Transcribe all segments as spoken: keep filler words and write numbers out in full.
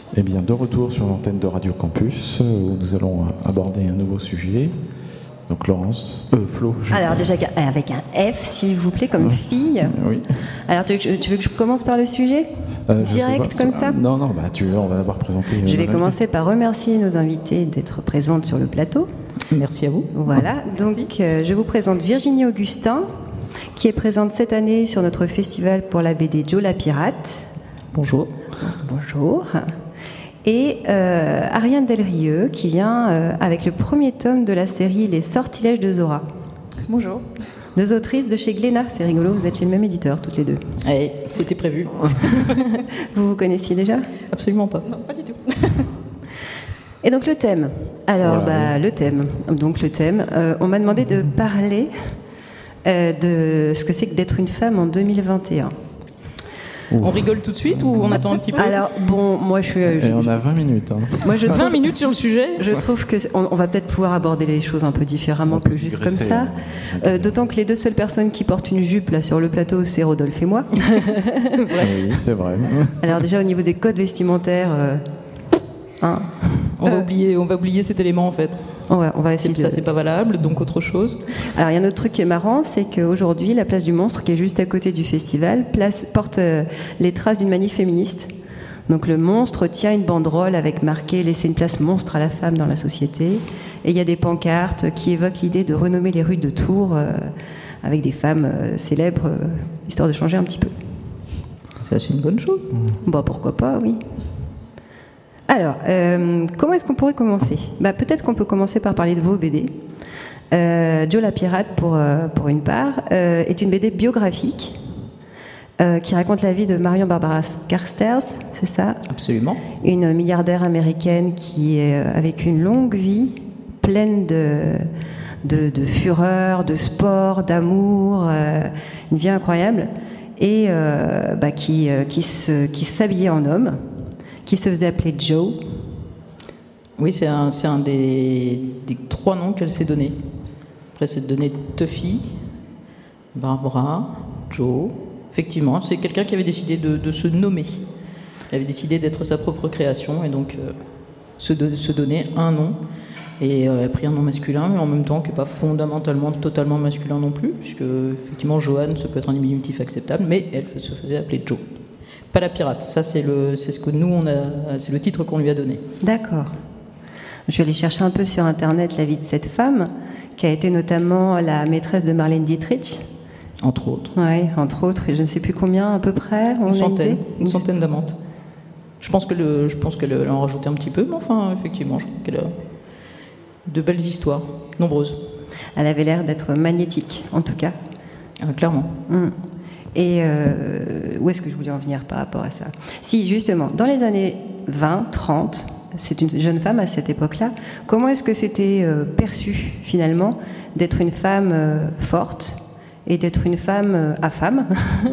Eh bien, de retour sur l'antenne de Radio Campus, où nous allons aborder un nouveau sujet. Donc Laurence, euh, Flo. Je... Alors déjà avec un F, s'il vous plaît, comme ouais. fille. Oui. Alors tu, tu veux que je commence par le sujet euh, direct comme ça? Non, non, bah tu on va d'abord présenter. Je vais commencer par remercier nos invités d'être présentes sur le plateau. Merci à vous. Voilà, donc euh, je vous présente Virginie Augustin, qui est présente cette année sur notre festival pour la B D Joe la Pirate. Bonjour. Bonjour. Et euh, Ariane Delrieux, qui vient euh, avec le premier tome de la série Les Sortilèges de Zora. Bonjour. Deux autrices de chez Glénat, c'est rigolo, vous êtes chez le même éditeur, toutes les deux. Eh, c'était prévu. Vous vous connaissiez déjà? Absolument pas. Non, pas du tout. Et donc le thème. Alors, voilà, bah, oui. le thème. Donc le thème. Euh, on m'a demandé de parler euh, de ce que c'est que d'être une femme en deux mille vingt et un. On rigole tout de suite ou on attend un petit peu? Alors, bon, moi je suis. Et je- on a vingt minutes. Hein. moi, je vingt minutes sur le sujet. Je trouve que c'est- on, on va peut-être pouvoir aborder les choses un peu différemment On peut que juste comme digresser, ça. hein. Euh, D'autant que les deux seules personnes qui portent une jupe là sur le plateau, c'est Rodolphe et moi. Oui, c'est vrai. Alors déjà au niveau des codes vestimentaires, euh, hein, On va oublier, on va oublier cet élément en fait. on va, on va essayer C'est- de... Ça c'est pas valable, donc autre chose. Alors il y a un autre truc qui est marrant, c'est qu'aujourd'hui la place du Monstre, qui est juste à côté du festival, place, porte euh, les traces d'une manif féministe. Donc le Monstre tient une banderole avec marqué « Laisser une place monstre à la femme dans la société ». Et il y a des pancartes qui évoquent l'idée de renommer les rues de Tours euh, avec des femmes euh, célèbres, euh, histoire de changer un petit peu. Ça c'est une bonne chose. Bon, pourquoi pas, oui. Alors, euh, comment est-ce qu'on pourrait commencer? bah, Peut-être qu'on peut commencer par parler de vos B D. Euh, Joe la Pirate, pour, euh, pour une part, euh, est une B D biographique euh, qui raconte la vie de Marion Barbara Carstairs, c'est ça? Absolument. Une milliardaire américaine qui est euh, avec une longue vie pleine de, de, de fureur, de sport, d'amour, euh, une vie incroyable, et euh, bah, qui, euh, qui, se, qui s'habillait en homme, qui se faisait appeler Joe. Oui, c'est un, c'est un des, des trois noms qu'elle s'est donné. Après, c'est donné Tuffy, Barbara, Joe. Effectivement, c'est quelqu'un qui avait décidé de, de se nommer. Elle avait décidé d'être sa propre création et donc euh, se, de, se donner un nom. Et euh, elle a pris un nom masculin, mais en même temps qui n'est pas fondamentalement totalement masculin non plus, puisque effectivement Joanne, ça peut être un diminutif acceptable, mais elle se faisait appeler Joe. Pas la pirate, ça c'est, le, c'est ce que nous, on a, c'est le titre qu'on lui a donné. D'accord. Je suis allée chercher un peu sur Internet la vie de cette femme, qui a été notamment la maîtresse de Marlène Dietrich. Entre autres. Oui, entre autres, et je ne sais plus combien à peu près. On a Une centaine, idée une centaine d'amantes. Je pense que le, je pense qu'elle en a rajouté un petit peu, mais enfin, effectivement, je crois qu'elle a de belles histoires, nombreuses. Elle avait l'air d'être magnétique, en tout cas. Ah, clairement. Mm. Et euh, où est-ce que je voulais en venir par rapport à ça? Si, justement, dans les années vingt, trente, c'est une jeune femme à cette époque-là, comment est-ce que c'était euh, perçu, finalement, d'être une femme euh, forte et d'être une femme euh, à femme?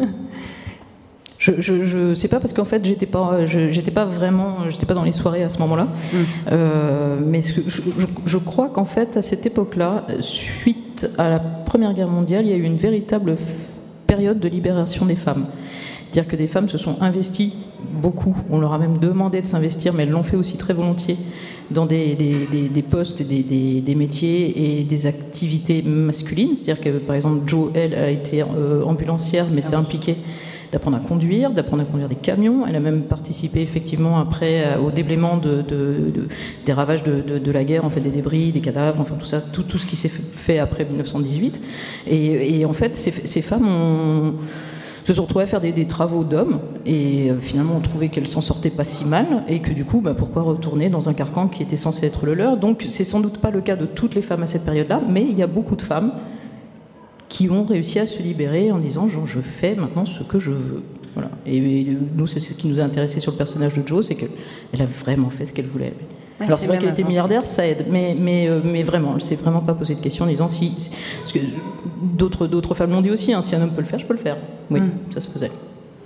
Je, je, je sais pas parce qu'en fait j'étais pas, je, j'étais pas vraiment, j'étais pas dans les soirées à ce moment-là. Mm. Euh, mais ce que, je, je, je crois qu'en fait à cette époque-là, suite à la Première Guerre mondiale, il y a eu une véritable f- période de libération des femmes. C'est-à-dire que des femmes se sont investies beaucoup. On leur a même demandé de s'investir, mais elles l'ont fait aussi très volontiers dans des, des, des, des postes, des, des, des métiers et des activités masculines. C'est-à-dire que par exemple Jo, elle, a été euh, ambulancière, mais ah, s'est oui. impliquée d'apprendre à conduire, d'apprendre à conduire des camions. Elle a même participé effectivement après au déblaiement de, de, de, des ravages de, de, de la guerre, en fait, des débris, des cadavres, enfin tout ça, tout, tout ce qui s'est fait après dix-neuf cent dix-huit. Et, et en fait, ces, ces femmes ont, se sont retrouvées à faire des, des travaux d'hommes et euh, finalement on trouvait qu'elles s'en sortaient pas si mal et que du coup, bah, pourquoi retourner dans un carcan qui était censé être le leur? Donc c'est sans doute pas le cas de toutes les femmes à cette période-là, mais il y a beaucoup de femmes qui ont réussi à se libérer en disant genre, je fais maintenant ce que je veux. Voilà. Et, et nous, c'est ce qui nous a intéressé sur le personnage de Jo, c'est qu'elle a vraiment fait ce qu'elle voulait. Ouais, alors c'est, c'est vrai qu'elle était milliardaire, ça aide, mais, mais, euh, mais vraiment, elle ne s'est vraiment pas posé de questions en disant si... si parce que d'autres, d'autres femmes l'ont dit aussi, hein, si un homme peut le faire, je peux le faire. Oui, mm. ça se faisait.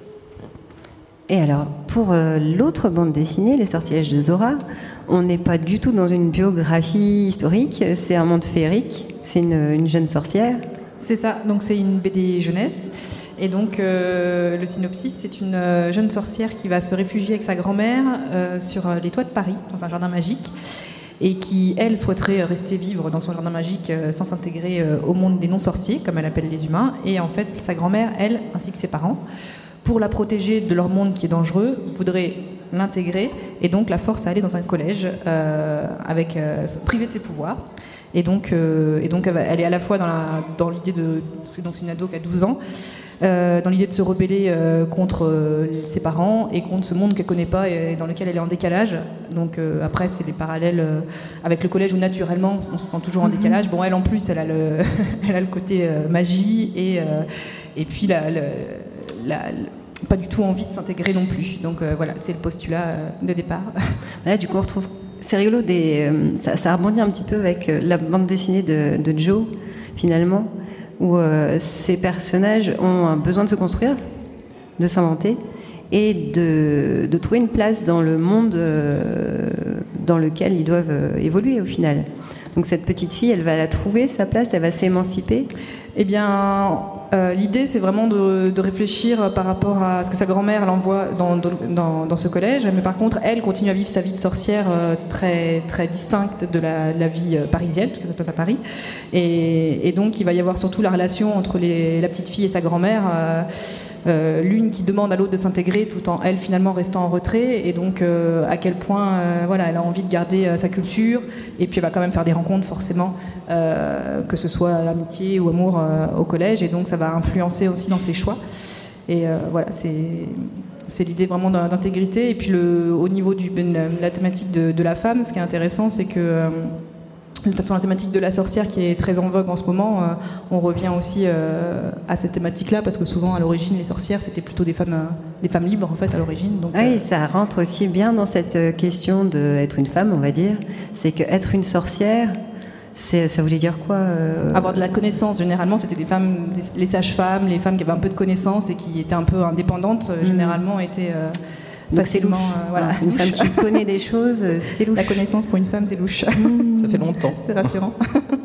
Et alors, pour euh, l'autre bande dessinée, Les Sortilèges de Zora, on n'est pas du tout dans une biographie historique, c'est un monde féerique, c'est une, une jeune sorcière. C'est ça, donc c'est une B D jeunesse. Et donc, euh, le synopsis, c'est une euh, jeune sorcière qui va se réfugier avec sa grand-mère euh, sur les toits de Paris, dans un jardin magique, et qui, elle, souhaiterait rester vivre dans son jardin magique euh, sans s'intégrer euh, au monde des non-sorciers, comme elle appelle les humains. Et en fait, sa grand-mère, elle, ainsi que ses parents, pour la protéger de leur monde qui est dangereux, voudraient l'intégrer et donc la force à aller dans un collège euh, avec euh, privé de ses pouvoirs. Et donc, euh, et donc, elle est à la fois dans, la, dans l'idée de... C'est donc une ado qui a douze ans, euh, dans l'idée de se rebeller euh, contre euh, ses parents et contre ce monde qu'elle ne connaît pas et dans lequel elle est en décalage. Donc euh, après, c'est les parallèles euh, avec le collège où naturellement, on se sent toujours en décalage. Bon, elle en plus, elle a le, elle a le côté euh, magie et, euh, et puis la, la, la, la, pas du tout envie de s'intégrer non plus. Donc euh, voilà, c'est le postulat euh, de départ. Là, du coup, on retrouve... C'est rigolo, des, euh, ça, ça rebondit un petit peu avec euh, la bande dessinée de, de Joe, finalement, où euh, ces personnages ont un besoin de se construire, de s'inventer, et de, de trouver une place dans le monde euh, dans lequel ils doivent euh, évoluer, au final. Donc cette petite fille, elle va la trouver, sa place, elle va s'émanciper. Eh bien, euh, l'idée, c'est vraiment de, de réfléchir par rapport à ce que sa grand-mère l'envoie dans, dans, dans ce collège. Mais par contre, elle continue à vivre sa vie de sorcière euh, très, très distincte de la, la vie parisienne, puisque ça se passe à Paris. Et, et donc, il va y avoir surtout la relation entre les, la petite fille et sa grand-mère. Euh, Euh, l'une qui demande à l'autre de s'intégrer tout en elle finalement restant en retrait, et donc euh, à quel point euh, voilà, elle a envie de garder euh, sa culture, et puis elle va quand même faire des rencontres forcément, euh, que ce soit amitié ou amour euh, au collège, et donc ça va influencer aussi dans ses choix. Et euh, voilà, c'est, c'est l'idée vraiment d'intégrité. Et puis le, au niveau de la thématique de, de la femme, ce qui est intéressant, c'est que euh, sur la thématique de la sorcière qui est très en vogue en ce moment, euh, on revient aussi euh, à cette thématique-là, parce que souvent à l'origine les sorcières c'était plutôt des femmes, euh, des femmes libres en fait à l'origine. Donc, oui, euh... ça rentre aussi bien dans cette question d'être une femme, on va dire. C'est qu'être une sorcière, c'est, ça voulait dire quoi euh... Avoir de la connaissance, généralement c'était des femmes, les sages-femmes, les femmes qui avaient un peu de connaissances et qui étaient un peu indépendantes, mmh. généralement étaient... Euh, Donc c'est louche. Euh, voilà, une louche. Femme qui connaît des choses, c'est louche. La connaissance pour une femme, c'est louche. Mmh. Ça fait longtemps. C'est rassurant.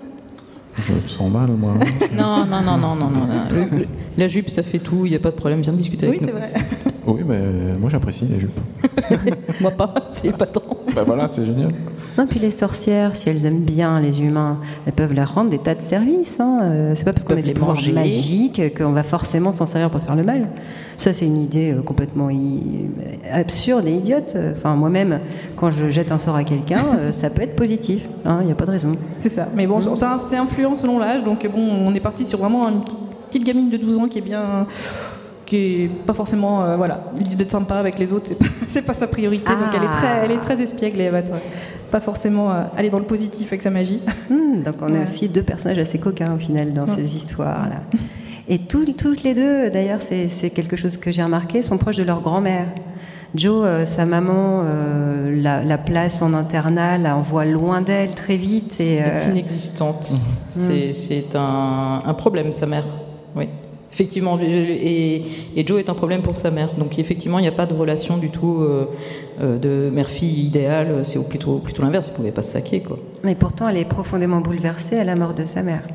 Je me sens mal, moi. Non, non, non, non, non, non. Le, le, la jupe, ça fait tout, il n'y a pas de problème, viens de discuter avec nous. Oui, c'est vrai. Oui, mais moi j'apprécie les jupes. Moi pas, c'est pas tant. Ben voilà, c'est génial. Non, puis les sorcières, si elles aiment bien les humains, elles peuvent leur rendre des tas de services. Hein. Euh, c'est pas parce qu'on a des pouvoirs magiques qu'on va forcément s'en servir pour faire le mal. Ça, c'est une idée euh, complètement i- absurde et idiote. Enfin, moi-même, quand je jette un sort à quelqu'un, euh, ça peut être positif. Il hein, n'y a pas de raison. C'est ça. Mais bon, mmh. ça, c'est influent selon l'âge. Donc bon, on est parti sur vraiment une petite, petite gamine de douze ans qui est bien... qui est pas forcément euh, voilà, l'idée d'être sympa avec les autres, c'est pas, c'est pas sa priorité. Ah. Donc elle est très, elle est très espiègle et elle va être, pas forcément euh, aller dans le positif avec sa magie. Mmh, donc on ouais. a aussi deux personnages assez coquins au final dans ouais. ces histoires là. Et tout, toutes les deux, d'ailleurs, c'est, c'est quelque chose que j'ai remarqué, sont proches de leur grand-mère. Joe, euh, sa maman, euh, la, la place en internat, la envoie loin d'elle très vite. Et, euh... C'est euh... inexistante. Mmh. C'est, c'est un, un problème, sa mère. Oui. Effectivement, et, et Joe est un problème pour sa mère. Donc effectivement, il n'y a pas de relation du tout euh, euh, de mère-fille idéale. C'est plutôt, plutôt l'inverse. Ils ne pouvaient pas se saquer, quoi. Et pourtant, elle est profondément bouleversée à la mort de sa mère.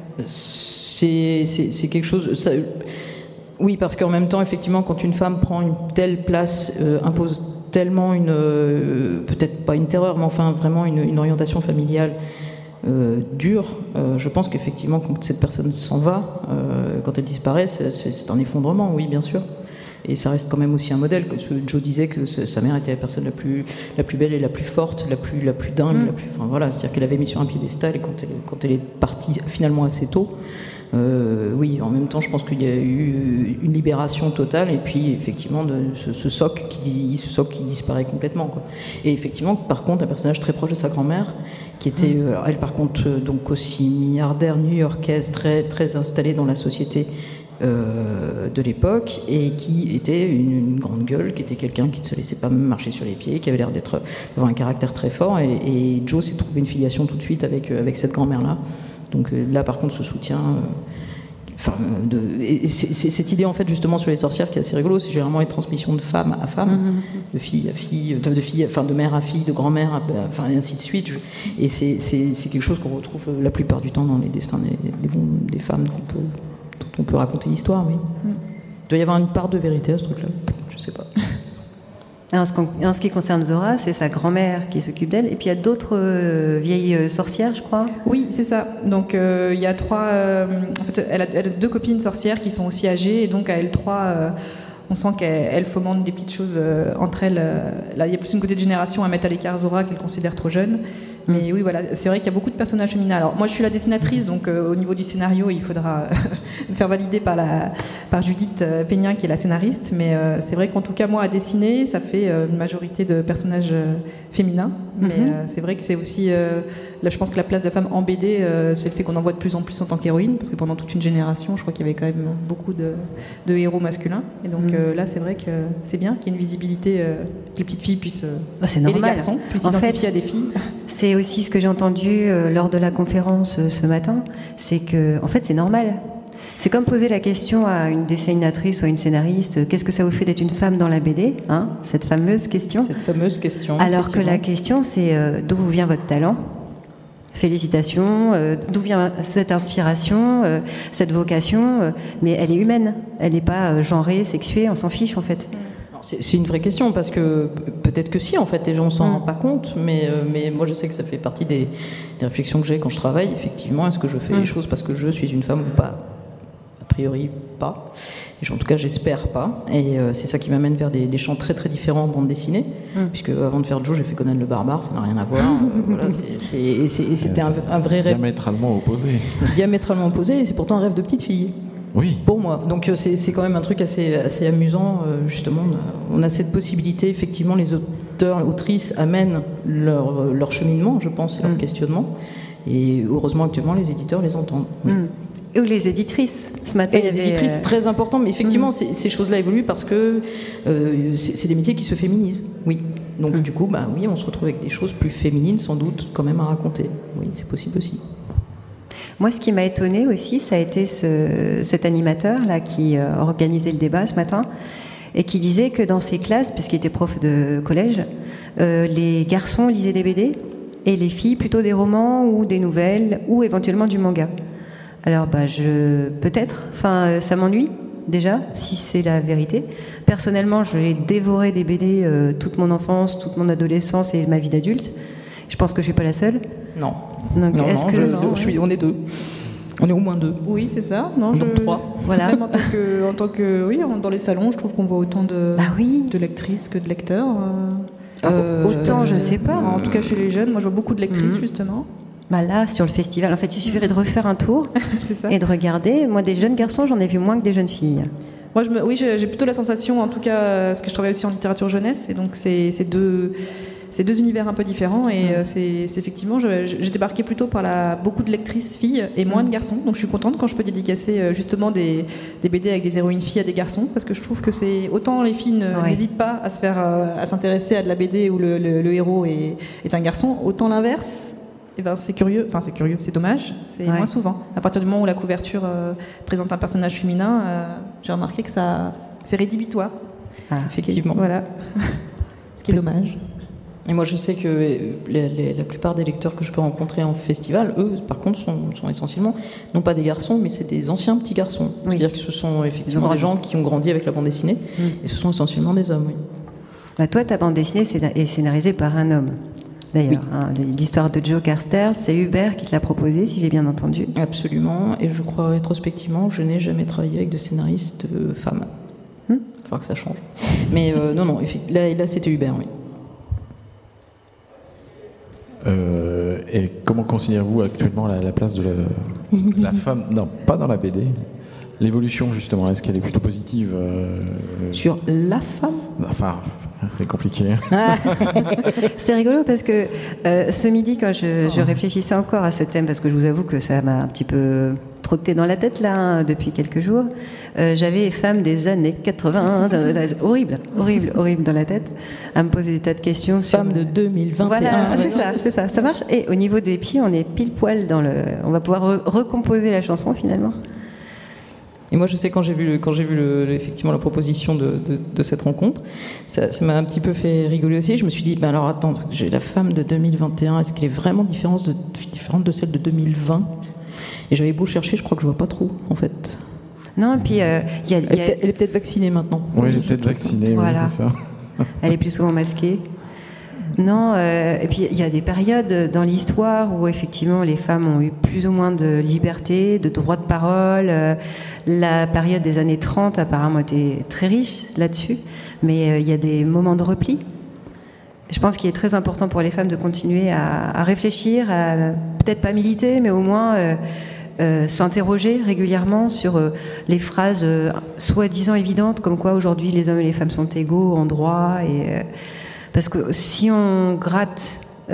C'est, c'est, c'est quelque chose... Ça, oui, parce qu'en même temps, effectivement, quand une femme prend une telle place, euh, impose tellement une... Euh, peut-être pas une terreur, mais enfin vraiment une, une orientation familiale Euh, dur, euh, je pense qu'effectivement quand cette personne s'en va, euh, quand elle disparaît, c'est, c'est, c'est un effondrement, oui bien sûr, et ça reste quand même aussi un modèle. Que Joe disait que sa mère était la personne la plus, la plus belle et la plus forte, la plus, la plus dingue, mmh. la plus, enfin, voilà, c'est-à-dire qu'elle avait mis sur un piédestal, et quand elle, quand elle est partie finalement assez tôt, euh, oui, en même temps je pense qu'il y a eu une libération totale, et puis effectivement de, ce, ce, soc qui, ce soc qui disparaît complètement, quoi. Et effectivement par contre un personnage très proche de sa grand-mère, qui était, euh, elle par contre, euh, donc aussi milliardaire new-yorkaise, très, très installée dans la société euh, de l'époque, et qui était une, une grande gueule, qui était quelqu'un qui ne se laissait pas marcher sur les pieds, qui avait l'air d'être, d'avoir un caractère très fort, et, et Joe s'est trouvé une filiation tout de suite avec, avec cette grand-mère-là. Donc euh, là, par contre, ce soutien... Euh, Enfin, de, et c'est, c'est cette idée en fait justement sur les sorcières qui est assez rigolo, c'est généralement une transmission de femme à femme, mm-hmm. de fille à fille, de, de fille, enfin de mère à fille, de grand-mère, à, enfin et ainsi de suite. Et c'est, c'est, c'est quelque chose qu'on retrouve la plupart du temps dans les destins des, des, des femmes dont on peut, dont on peut raconter l'histoire, oui. Mm. doit y avoir une part de vérité à ce truc-là. Je sais pas. En ce, en ce qui concerne Zora, c'est sa grand-mère qui s'occupe d'elle. Et puis il y a d'autres euh, vieilles euh, sorcières, je crois. Oui, c'est ça. Donc euh, il y a trois. Euh, en fait, elle a, elle a deux copines sorcières qui sont aussi âgées, et donc à elles trois, euh, on sent qu'elles fomentent des petites choses euh, entre elles. Euh, là, il y a plus une côté de génération à mettre à l'écart Zora qu'elle considère trop jeune. Mais oui, voilà, c'est vrai qu'il y a beaucoup de personnages féminins. Alors moi, je suis la dessinatrice, donc euh, au niveau du scénario, il faudra me faire valider par, la, par Judith euh, Peignin, qui est la scénariste. Mais euh, c'est vrai qu'en tout cas, moi, à dessiner, ça fait euh, une majorité de personnages euh, féminins. Mais mm-hmm. euh, c'est vrai que c'est aussi... Euh, là, je pense que la place de la femme en B D, euh, c'est le fait qu'on en voit de plus en plus en tant qu'héroïne, parce que pendant toute une génération, je crois qu'il y avait quand même beaucoup de, de héros masculins. Et donc mm. euh, là, c'est vrai que c'est bien qu'il y ait une visibilité, euh, que les petites filles puissent... Euh, bah, c'est normal. Et les garçons puissent s'identifier à des filles. C'est aussi ce que j'ai entendu euh, lors de la conférence euh, ce matin, c'est que, en fait, c'est normal. C'est comme poser la question à une dessinatrice ou à une scénariste, euh, qu'est-ce que ça vous fait d'être une femme dans la B D, hein, cette fameuse question. Cette fameuse question. Alors que la question, c'est euh, d'où vous vient votre talent ? Félicitations, euh, d'où vient cette inspiration, euh, cette vocation, euh, mais elle est humaine, elle n'est pas euh, genrée, sexuée, on s'en fiche en fait. C'est une vraie question, parce que peut-être que si, en fait, les gens ne s'en rendent pas compte, mais, euh, mais moi je sais que ça fait partie des, des réflexions que j'ai quand je travaille, effectivement. Est-ce que je fais mm. les choses parce que je suis une femme ou pas ? A priori, pas. Et en tout cas, j'espère pas. Et euh, c'est ça qui m'amène vers des, des champs très très différents en bande dessinée, mm. puisque avant de faire Joe, j'ai fait Conan le Barbare, ça n'a rien à voir. euh, voilà, c'était un, un vrai rêve. Diamétralement opposé. Diamétralement opposé, et c'est pourtant un rêve de petite fille. Oui. Pour moi. Donc c'est quand même un truc assez, assez amusant, euh, justement. On a cette possibilité, effectivement, les auteurs, autrices amènent leur, leur cheminement, je pense, et leur mmh. questionnement. Et heureusement, actuellement, les éditeurs les entendent. Oui. Mmh. Et ou les éditrices. Ce matin, et les éditrices, euh... très important. Mais effectivement, mmh. ces choses-là évoluent parce que euh, c'est des métiers qui se féminisent. Oui. Donc, mmh. du coup, bah, oui, on se retrouve avec des choses plus féminines, sans doute, quand même, à raconter. Oui, c'est possible aussi. Moi, ce qui m'a étonnée aussi, ça a été ce, cet animateur-là qui euh, organisait le débat ce matin et qui disait que dans ses classes, puisqu'il était prof de collège, euh, les garçons lisaient des B D et les filles plutôt des romans ou des nouvelles ou éventuellement du manga. Alors, bah, je peut-être, enfin, ça m'ennuie déjà, si c'est la vérité. Personnellement, j'ai dévoré des B D euh, toute mon enfance, toute mon adolescence et ma vie d'adulte. Je pense que je suis pas la seule. Non. Donc, non, est-ce non, que je, je suis, on est deux. On est au moins deux. Oui, c'est ça. Non, donc je... trois. Voilà. Même en tant que, en tant que, oui, dans les salons, je trouve qu'on voit autant de, bah oui. de lectrices que de lecteurs. Euh, autant, euh, je sais pas. En tout cas, chez les jeunes, moi, je vois beaucoup de lectrices, mmh. justement. Bah là, sur le festival, en fait, il suffirait de refaire un tour ça. et de regarder. Moi, des jeunes garçons, j'en ai vu moins que des jeunes filles. Moi, je me, oui, j'ai plutôt la sensation, en tout cas, parce que je travaille aussi en littérature jeunesse, et donc c'est deux. C'est deux univers un peu différents et mmh. c'est effectivement, j'étais marquée plutôt par la, beaucoup de lectrices filles et moins mmh. de garçons. Donc je suis contente quand je peux dédicacer justement des, des B D avec des héroïnes filles à des garçons, parce que je trouve que c'est autant les filles n'hésitent ouais. pas à se faire, à s'intéresser à de la B D où le, le, le héros est, est un garçon, autant l'inverse. Eh ben, c'est curieux, enfin c'est curieux, c'est dommage, c'est ouais. moins souvent. À partir du moment où la couverture euh, présente un personnage féminin, euh, j'ai remarqué que ça, c'est rédhibitoire. Ah, effectivement. Voilà. Ce qui est dommage. Et moi, je sais que les, les, la plupart des lecteurs que je peux rencontrer en festival, eux, par contre, sont, sont essentiellement, non pas des garçons, mais c'est des anciens petits garçons. Oui. C'est-à-dire que ce sont effectivement des gens qui ont grandi avec la bande dessinée, mmh. et ce sont essentiellement des hommes, oui. Bah, toi, ta bande dessinée est scénarisée par un homme. D'ailleurs, oui. hein, l'histoire de Joe Carter, c'est Hubert qui te l'a proposé, si j'ai bien entendu. Absolument, et je crois rétrospectivement, je n'ai jamais travaillé avec de scénaristes euh, femmes. Il hmm. va falloir que ça change. Mais euh, non, non, là, là c'était Hubert, oui. Euh, et comment considérez-vous actuellement la, la place de la, la femme, non, pas dans la B D, l'évolution justement, est-ce qu'elle est plutôt positive euh, sur la femme? Enfin, c'est compliqué. Ah. C'est rigolo parce que euh, ce midi, quand je, je réfléchissais encore à ce thème, parce que je vous avoue que ça m'a un petit peu trotté dans la tête là hein, depuis quelques jours, euh, j'avais femmes des années quatre-vingts, horrible, horrible, horrible dans la tête, à me poser des tas de questions. Femmes sur... de deux mille vingt et un. Voilà, c'est ça, c'est ça, ça marche. Et au niveau des pieds, on est pile poil dans le. On va pouvoir re recomposer la chanson finalement. Et moi, je sais, quand j'ai vu, le, quand j'ai vu le, le, effectivement la proposition de, de, de cette rencontre, ça m'a un petit peu fait rigoler aussi. Je me suis dit, ben alors attends, j'ai la femme de deux mille vingt et un, est-ce qu'elle est vraiment différente de, différente de celle de deux mille vingt? Et j'avais beau chercher, je crois que je vois pas trop, en fait. Non, et puis il euh, y a, y a... Elle, est elle est peut-être vaccinée maintenant. Oui, elle est peut-être vaccinée, voilà. Oui, c'est ça. Elle est plus souvent masquée. Non, euh, et puis il y a des périodes dans l'histoire où effectivement les femmes ont eu plus ou moins de liberté, de droit de parole. Euh, la période des années trente apparemment était très riche là-dessus, mais euh, il y a des moments de repli. Je pense qu'il est très important pour les femmes de continuer à, à réfléchir, à peut-être pas militer, mais au moins euh, euh, s'interroger régulièrement sur euh, les phrases euh, soi-disant évidentes, comme quoi aujourd'hui les hommes et les femmes sont égaux en droit. Et, euh, parce que si on gratte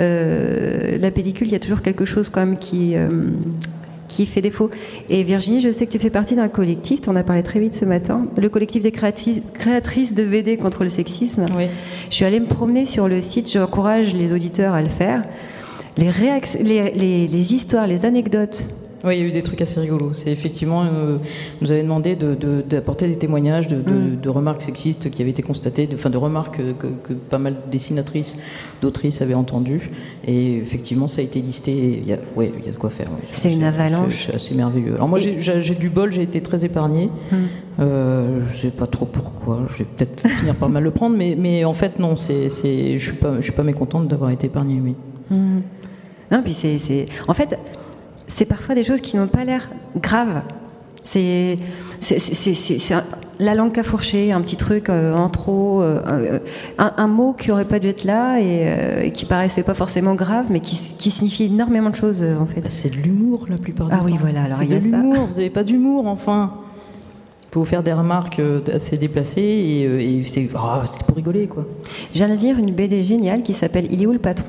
euh, la pellicule, il y a toujours quelque chose quand même qui, euh, qui fait défaut. Et Virginie, je sais que tu fais partie d'un collectif, tu en as parlé très vite ce matin, le collectif des créati- créatrices de V D contre le sexisme. Oui. Je suis allée me promener sur le site, j'encourage les auditeurs à le faire. Les, réac- les, les, les histoires, les anecdotes. Oui, il y a eu des trucs assez rigolos. C'est effectivement, euh, nous avait demandé de, de, d'apporter des témoignages de, de, Mm. de remarques sexistes qui avaient été constatées, de, enfin de remarques que, que pas mal de dessinatrices, d'autrices avaient entendues. Et effectivement, ça a été listé. Il y a, ouais, il y a de quoi faire. Ouais. C'est une avalanche. C'est, c'est assez merveilleux. Alors moi, Et... j'ai, j'ai, j'ai du bol, j'ai été très épargnée. Mm. Euh, je sais pas trop pourquoi. Je vais peut-être finir par mal le prendre, mais, mais en fait, non. C'est, c'est, je suis pas, je suis pas mécontente d'avoir été épargnée, oui. Mm. Non, puis c'est, c'est... En fait, c'est parfois des choses qui n'ont pas l'air graves. C'est, c'est, c'est, c'est, c'est un, la langue qu'a fourché, un petit truc euh, en trop, euh, un, un mot qui n'aurait pas dû être là et, euh, et qui paraissait pas forcément grave, mais qui, qui signifie énormément de choses euh, en fait. C'est de l'humour la plupart du ah temps. Ah oui, voilà, alors c'est il y a de l'humour, ça. Vous n'avez pas d'humour, enfin. Il faut vous faire des remarques assez déplacées et, et c'est, oh, c'est pour rigoler, quoi. Je viens de lire une B D géniale qui s'appelle Il est où le patron ?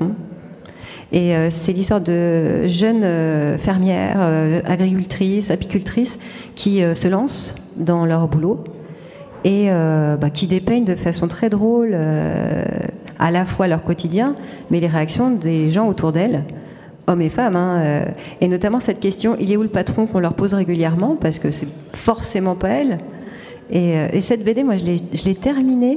Et euh, c'est l'histoire de jeunes euh, fermières, euh, agricultrices, apicultrices qui euh, se lancent dans leur boulot et euh, bah, qui dépeignent de façon très drôle euh, à la fois leur quotidien, mais les réactions des gens autour d'elles, hommes et femmes. Hein, euh, et notamment cette question, il est où le patron, qu'on leur pose régulièrement, parce que c'est forcément pas elle. Et, euh, et cette B D, moi, je l'ai, je l'ai terminée.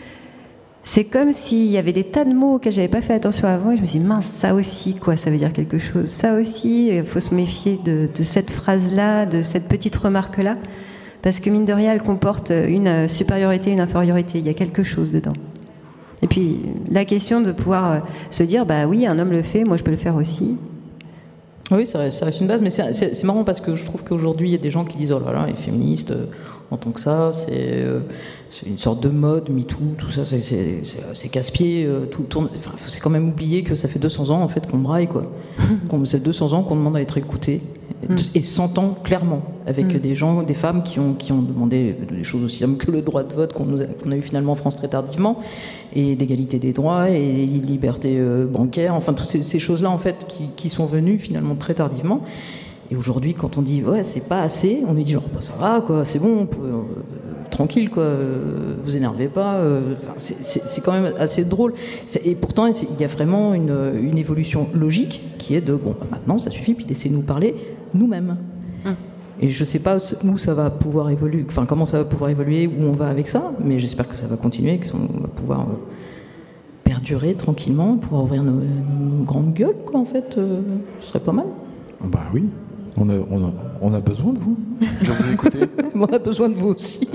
C'est comme s'il y avait des tas de mots auxquels j'avais pas fait attention avant et je me suis dit, mince, ça aussi, quoi, ça veut dire quelque chose. Ça aussi, il faut se méfier de, de cette phrase-là, de cette petite remarque-là, parce que mine de rien, elle comporte une supériorité, une infériorité. Il y a quelque chose dedans. Et puis, la question de pouvoir se dire, bah oui, un homme le fait, moi je peux le faire aussi. Oui, ça reste, ça reste une base, mais c'est, c'est, c'est marrant parce que je trouve qu'aujourd'hui, il y a des gens qui disent, oh là là, les féministes, euh, en tant que ça, c'est, euh, c'est une sorte de mode, MeToo, tout ça, c'est, c'est, c'est, c'est casse-pied, euh, tout tourne. Enfin, c'est quand même oublier que ça fait deux cents ans en fait qu'on braille, quoi. Qu'on, c'est deux cents ans qu'on demande à être écouté, mm. et cent ans clairement, avec mm. des gens, des femmes qui ont, qui ont demandé des choses aussi simples que le droit de vote qu'on, nous a, qu'on a eu finalement en France très tardivement, et d'égalité des droits, et les libertés euh, bancaires, enfin toutes ces, ces choses-là en fait qui, qui sont venues finalement très tardivement. Et aujourd'hui, quand on dit ouais, c'est pas assez, on lui dit genre bah, ça va quoi, c'est bon, euh, tranquille quoi, euh, vous énervez pas. Euh, c'est, c'est, c'est quand même assez drôle. C'est, et pourtant, il y a vraiment une, une évolution logique qui est de bon, bah, maintenant ça suffit, puis laissez-nous parler nous-mêmes. Hum. Et je sais pas où ça va pouvoir évoluer, enfin comment ça va pouvoir évoluer, où on va avec ça, mais j'espère que ça va continuer, qu'on va pouvoir euh, perdurer tranquillement, pouvoir ouvrir nos, nos grandes gueules quoi en fait, euh, ce serait pas mal. Bah oui. On a, on, a, on a besoin de vous. Je vais vous écouter. On a besoin de vous aussi.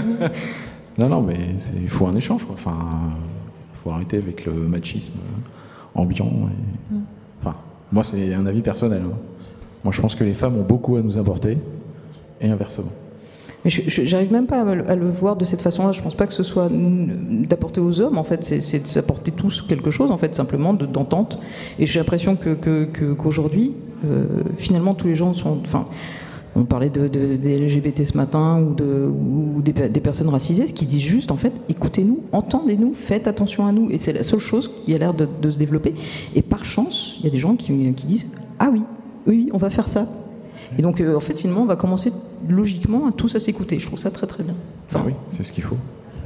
non, non, mais il faut un échange. Quoi. Enfin, il faut arrêter avec le machisme ambiant. Et... Mm. Enfin, moi, c'est un avis personnel. Hein. Moi, je pense que les femmes ont beaucoup à nous apporter, et inversement. Mais je, je, j'arrive même pas à le, à le voir de cette façon-là. Je pense pas que ce soit d'apporter aux hommes, en fait. C'est, c'est de s'apporter tous quelque chose, en fait, simplement de, d'entente. Et j'ai l'impression que, que, que, qu'aujourd'hui, euh, finalement, tous les gens sont... Enfin, on parlait de, de, des L G B T ce matin, ou, de, ou des, des personnes racisées, ce qui disent juste, en fait, écoutez-nous, entendez-nous, faites attention à nous. Et c'est la seule chose qui a l'air de, de se développer. Et par chance, il y a des gens qui, qui disent, ah oui, oui, on va faire ça. Et donc, euh, en fait, finalement, on va commencer logiquement à tous à s'écouter. Je trouve ça très très bien. Enfin, ah oui, c'est ce qu'il faut.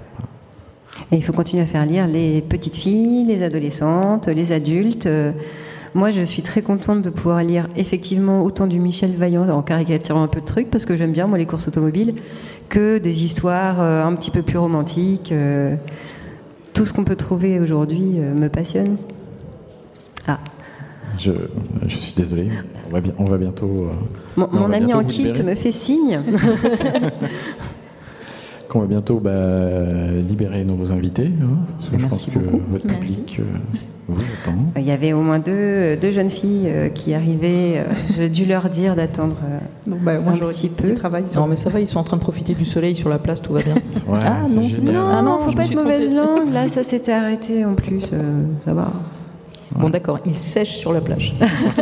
Et il faut continuer à faire lire les petites filles, les adolescentes, les adultes. Moi, je suis très contente de pouvoir lire effectivement autant du Michel Vaillant, en caricaturant un peu de trucs, parce que j'aime bien, moi, les courses automobiles, que des histoires euh, un petit peu plus romantiques. Euh, tout ce qu'on peut trouver aujourd'hui euh, me passionne. Ah. je, je suis désolé. On va, bien, on va bientôt. Euh, mon mon va ami bientôt en vous kilt libérer. me fait signe. Qu'on va bientôt bah, libérer nos invités. Hein, parce que Merci je pense beaucoup. que votre Merci. public euh, vous attend. Il y avait au moins deux, deux jeunes filles euh, qui arrivaient. Euh, J'ai dû leur dire d'attendre euh, Donc, bah, moi, un j'aurais petit dit peu. du travail sur- Non, mais ça va, ils sont en train de profiter du soleil sur la place, tout va bien. Ouais, Ah, c'est non, génial. Non, Ah non, faut je pas me être suis mauvaise trompée. langue. Là, ça s'était arrêté en plus. euh, ça va. Bon, d'accord, ils sèchent sur la plage.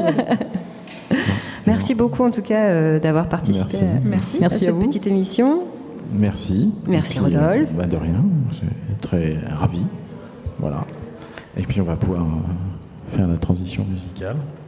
Merci beaucoup en tout cas euh, d'avoir participé Merci. à, Merci. Merci à à cette vous. petite émission. Merci. Merci, Et puis, Rodolphe. euh, bah, de rien, je suis très ravi. Voilà. Et puis on va pouvoir euh, faire la transition musicale.